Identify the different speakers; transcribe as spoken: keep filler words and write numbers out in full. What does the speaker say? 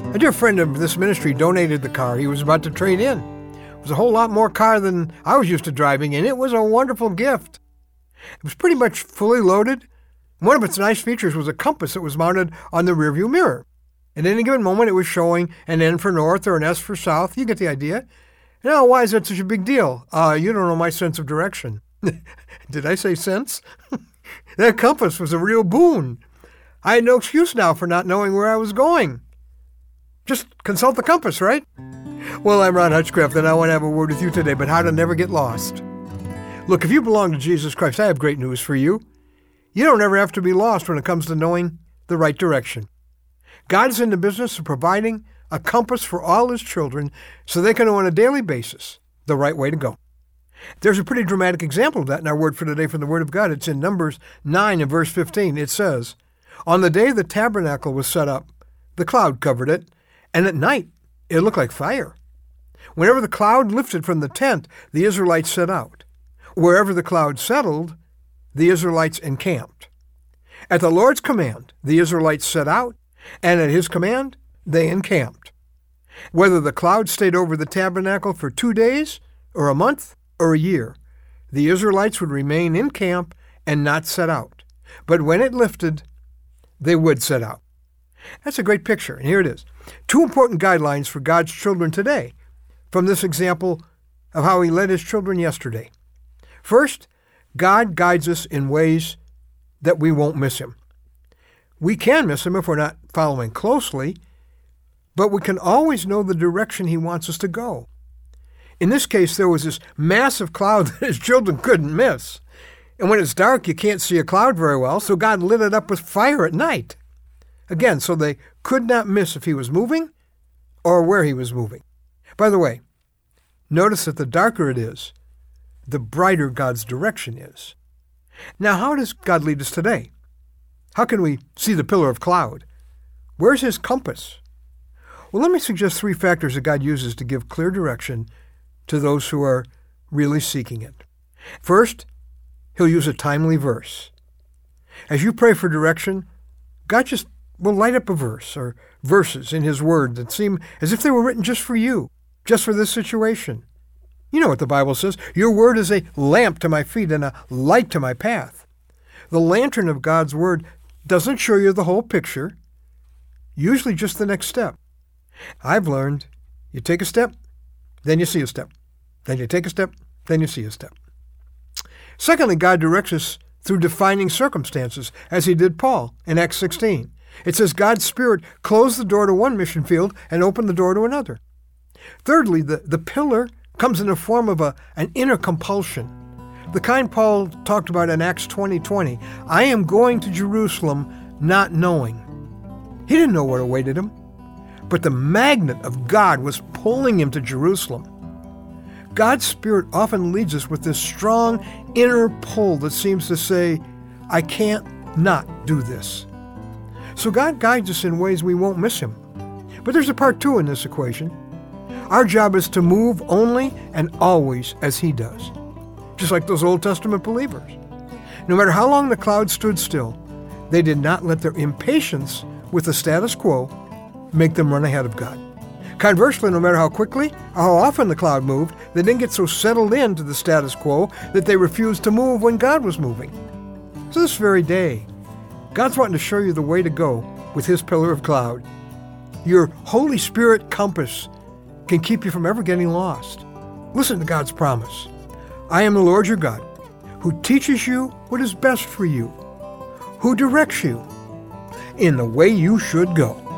Speaker 1: A dear friend of this ministry donated the car he was about to trade in. It was a whole lot more car than I was used to driving, and it was a wonderful gift. It was pretty much fully loaded. One of its nice features was a compass that was mounted on the rearview mirror. At any given moment, it was showing an N for north or an S for south. You get the idea. Now, why is that such a big deal? Uh, you don't know my sense of direction. Did I say sense? That compass was a real boon. I had no excuse now for not knowing where I was going. Just consult the compass, right? Well, I'm Ron Hutchcraft, and I want to have a word with you today about how to never get lost. Look, if you belong to Jesus Christ, I have great news for you. You don't ever have to be lost when it comes to knowing the right direction. God is in the business of providing a compass for all his children so they can know on a daily basis the right way to go. There's a pretty dramatic example of that in our word for today from the Word of God. It's in Numbers nine and verse fifteen. It says, "On the day the tabernacle was set up, the cloud covered it, and at night it looked like fire. Whenever the cloud lifted from the tent, the Israelites set out. Wherever the cloud settled, the Israelites encamped. At the Lord's command, the Israelites set out, and at his command, they encamped. Whether the cloud stayed over the tabernacle for two days, or a month, or a year, the Israelites would remain in camp and not set out. But when it lifted, they would set out." That's a great picture, and here it is. Two important guidelines for God's children today from this example of how he led his children yesterday. First, God guides us in ways that we won't miss him. We can miss him if we're not following closely, but we can always know the direction he wants us to go. In this case, there was this massive cloud that his children couldn't miss. And when it's dark, you can't see a cloud very well, so God lit it up with fire at night. Again, so they could not miss if he was moving or where he was moving. By the way, notice that the darker it is, the brighter God's direction is. Now, how does God lead us today? How can we see the pillar of cloud? Where's his compass? Well, let me suggest three factors that God uses to give clear direction to those who are really seeking it. First, he'll use a timely verse. As you pray for direction, God just will light up a verse or verses in his word that seem as if they were written just for you, just for this situation. You know what the Bible says. Your word is a lamp to my feet and a light to my path. The lantern of God's word doesn't show you the whole picture, usually just the next step. I've learned you take a step, then you see a step. Then you take a step, then you see a step. Secondly, God directs us through defining circumstances, as he did Paul in Acts sixteen. It says God's Spirit closed the door to one mission field and opened the door to another. Thirdly, the, the pillar comes in the form of a, an inner compulsion, the kind Paul talked about in Acts twenty twenty. I am going to Jerusalem not knowing. He didn't know what awaited him, but the magnet of God was pulling him to Jerusalem. God's Spirit often leads us with this strong inner pull that seems to say, I can't not do this. So God guides us in ways we won't miss him. But there's a part two in this equation. Our job is to move only and always as he does, just like those Old Testament believers. No matter how long the cloud stood still, they did not let their impatience with the status quo make them run ahead of God. Conversely, no matter how quickly or how often the cloud moved, they didn't get so settled into the status quo that they refused to move when God was moving. So this very day, God's wanting to show you the way to go with his pillar of cloud. Your Holy Spirit compass can keep you from ever getting lost. Listen to God's promise. I am the Lord your God, who teaches you what is best for you, who directs you in the way you should go.